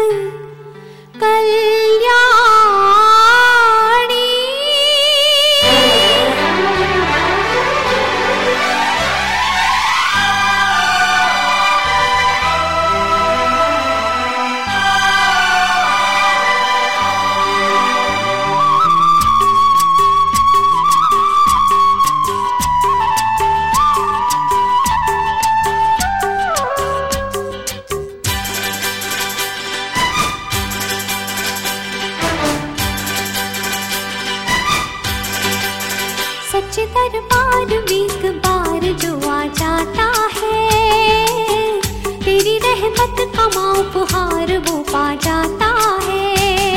सच्चे दरबार में एक बार जो आ जाता है, तेरी रहमत का उपहार वो पा जाता है।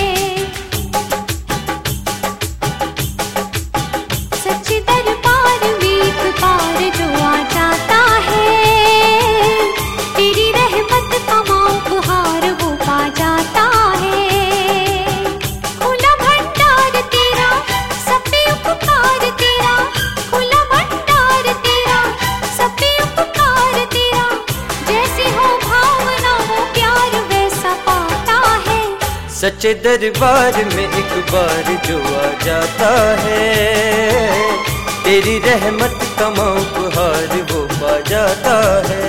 सच्चे दरबार में एक बार जो आ जाता है, तेरी रहमत का उपहार वो पा जाता है। खुला भंडार तेरा, सब पे उपकार तेरा, खुला भंडार तेरा, सब पे उपकार तेरा। जैसी हो भावना वो प्यार वैसा पाता है। सच्चे दरबार में एक बार जो आ जाता है, तेरी रहमत का उपहार वो पा जाता है।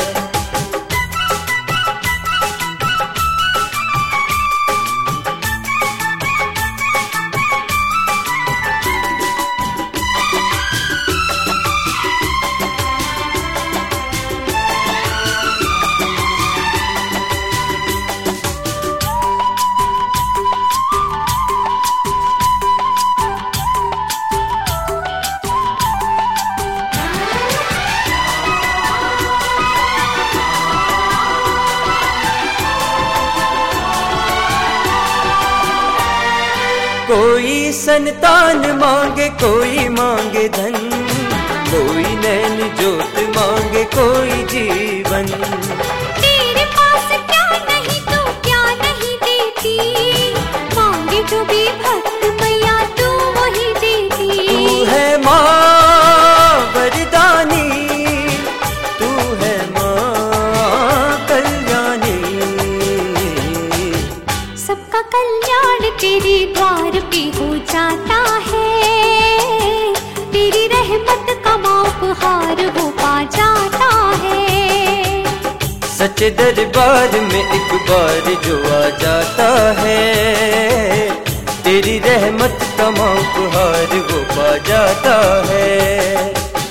कोई संतान मांगे, कोई मांगे धन, कोई नैन जोत मांगे, कोई जीवन। तेरे पास क्या नहीं तो क्या नहीं देती, मांगे जो भी भक्त मैया तू वही देती। तू है माँ वरदानी, तू है माँ कल्याणी। सबका कल्याण तेरे द्वार पे हो जाता है, तेरी रहमत का उपहार वो पा जाता है। सच्चे दरबार में एक बार जो आ जाता है, तेरी रहमत का उपहार वो पा जाता है।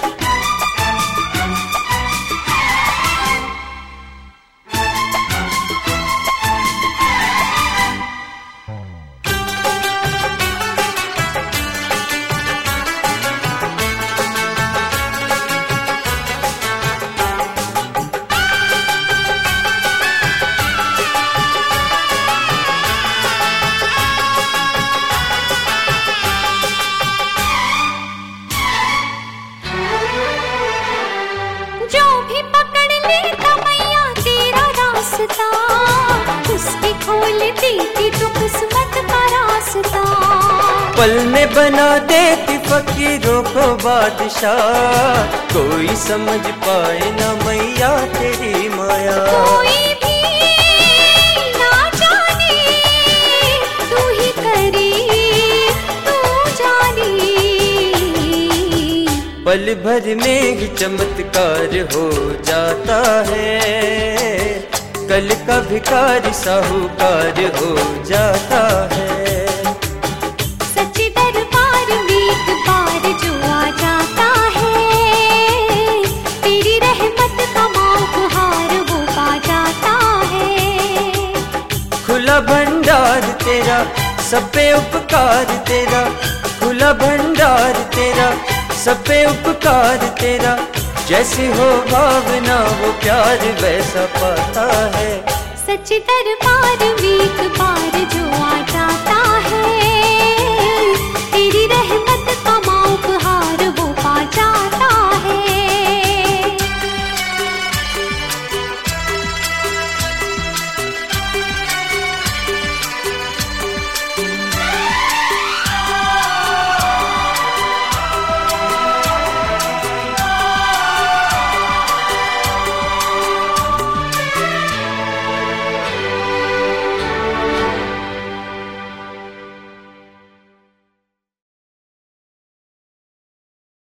उसकी खोल देती तो किस्मत का रास्ता, पल में बना देती फकीरों को बादशाह। कोई समझ पाए ना मैया तेरी माया, कोई भी ना जाने तू ही करे तू जाने। पल भर में ही चमत्कार हो जाता है, कल का भिखारी साहूकार हो जाता है। सच्चे दरबार में एक बार जो आ जाता है, तेरी रहमत का उपहार वो पा जाता है। खुला भंडार तेरा, सब पे उपकार तेरा, खुला भंडार तेरा, सब पे उपकार तेरा। जैसी हो भावना वो प्यार वैसा पाता है। सच्चे दरबार